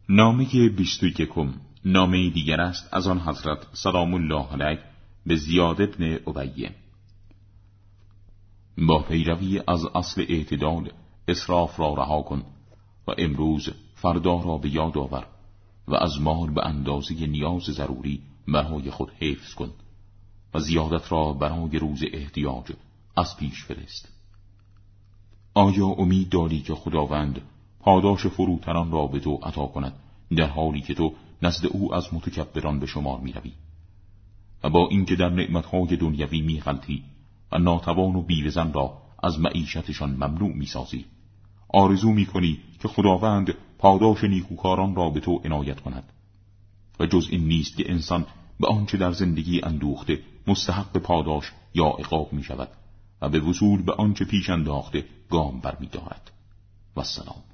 نامه 21 نامه دیگر است از آن حضرت سلام الله علیه به زیاد ابن عبیه. با پیروی از اصل اعتدال اسراف را رها کن و امروز فردا را به یاد آور و از مال به اندازه نیاز ضروری برای خود حفظ کن و زیادت را برای روز احتیاج از پیش فرست. آیا امید داری که خداوند پاداش فروتنان را به تو عطا کند در حالی که تو نزد او از متکبران به شمار می روی و با اینکه در نعمتهای دنیوی می غلطی و ناتوان و بیوه‌زن را از معیشتشان ممنوع می سازی، آرزو می کنی که خداوند پاداش نیکوکاران را به تو عنایت کند و جز این نیست که انسان به آنچه در زندگی اندوخته مستحق پاداش یا عقاب می شود و به وصول به آنچه پیش انداخته گام بر می دارد. و السلام.